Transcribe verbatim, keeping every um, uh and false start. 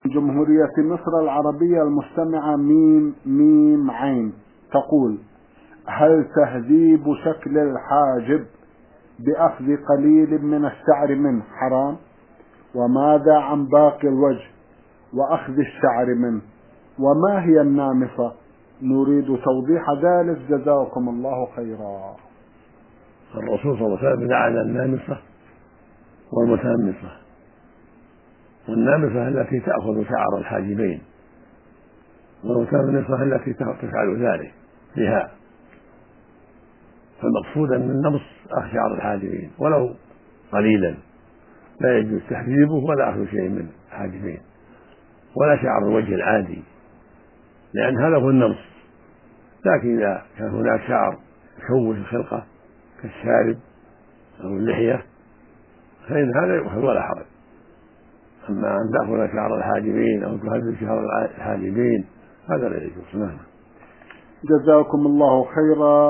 جمهورية مصر العربية المستمعة ميم ميم عين تقول: هل تهذيب شكل الحاجب بأخذ قليل من الشعر منه حرام؟ وماذا عن باقي الوجه وأخذ الشعر منه؟ وما هي النامصة؟ نريد توضيح ذلك جزاكم الله خيرا. الرسول صلى الله عليه وسلم لعن النامصة والمتنمصة. والنامصة التي تأخذ شعر الحاجبين، والمتنمصة التي تفعل ذلك بها. فالمقصود أن النمص أخذ شعر الحاجبين ولو قليلا، لا يجوز تحجيبه ولا أخذ شيء من الحاجبين ولا شعر الوجه العادي، لأن هذا هو النمص. لكن إذا كان هناك شعر يشوش الخلقة كالشارب أو اللحية فإن هذا يؤخذ ولا حرج. أما أن تأخذ شعر الحاجبين أو تهذب شعر الحاجبين هذا لا يجوز. جزاكم الله خيرا.